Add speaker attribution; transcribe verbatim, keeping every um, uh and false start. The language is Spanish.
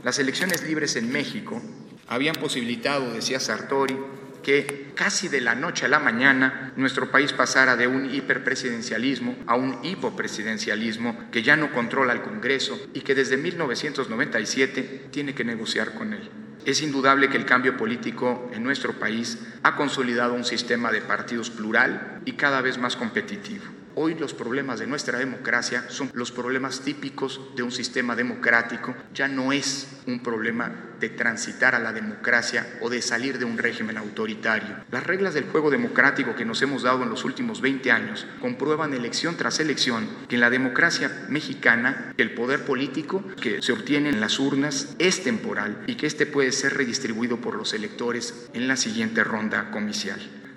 Speaker 1: Las elecciones libres en México habían posibilitado, decía Sartori, que casi de la noche a la mañana nuestro país pasara de un hiperpresidencialismo a un hipopresidencialismo que ya no controla el Congreso y que desde mil novecientos noventa y siete tiene que negociar con él. Es indudable que el cambio político en nuestro país ha consolidado un sistema de partidos plural y cada vez más competitivo. Hoy los problemas de nuestra democracia son los problemas típicos de un sistema democrático. Ya no es un problema de transitar a la democracia o de salir de un régimen autoritario. Las reglas del juego democrático que nos hemos dado en los últimos veinte años comprueban elección tras elección que en la democracia mexicana el poder político que se obtiene en las urnas es temporal y que este puede ser redistribuido por los electores en la siguiente ronda comicial.